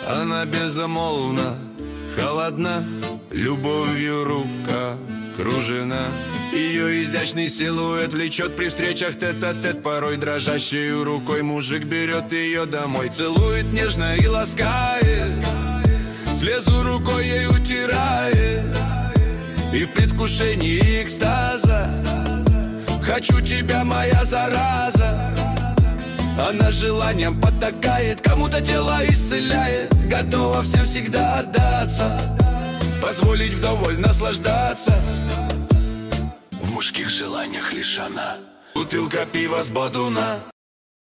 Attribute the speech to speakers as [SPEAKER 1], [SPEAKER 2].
[SPEAKER 1] Она безмолвна, холодна, любовью рука кружена. Ее изящный силуэт влечет при встречах тет-а-тет. Порой дрожащей рукой мужик берет ее домой, целует нежно и ласкает, слезу рукой ей утирает. И в предвкушении экстаза: хочу тебя, моя зараза. Она желанием потакает, кому-то тело исцеляет, готова всем всегда отдаться, позволить вдоволь наслаждаться. В мужских желаниях лишь она, бутылка пива с бодуна.